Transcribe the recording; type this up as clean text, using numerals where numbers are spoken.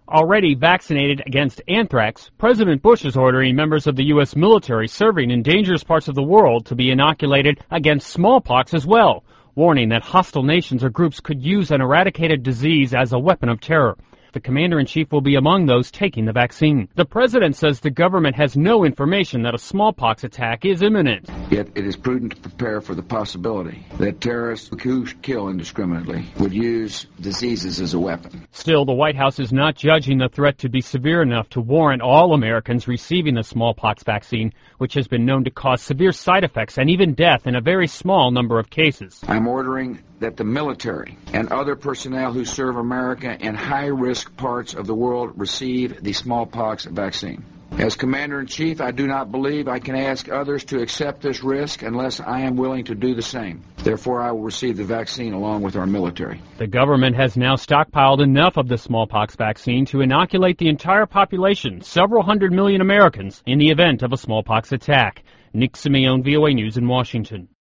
Already vaccinated against anthrax, President Bush is ordering members of the U.S. military serving in dangerous parts of the world to be inoculated against smallpox as well, warning that hostile nations or groups could use an eradicated disease as a weapon of terror. The commander-in-chief will be among those taking the vaccine. The president says the government has no information that a smallpox attack is imminent. Yet it is prudent to prepare for the possibility that terrorists who kill indiscriminately would use diseases as a weapon. Still, the White House is not judging the threat to be severe enough to warrant all Americans receiving the smallpox vaccine, which has been known to cause severe side effects and even death in a very small number of cases. I'm ordering that the military and other personnel who serve America in high-risk parts of the world receive the smallpox vaccine. As Commander-in-Chief, I do not believe I can ask others to accept this risk unless I am willing to do the same. Therefore, I will receive the vaccine along with our military. The government has now stockpiled enough of the smallpox vaccine to inoculate the entire population, several hundred million Americans, in the event of a smallpox attack. Nick Simeone, VOA News in Washington.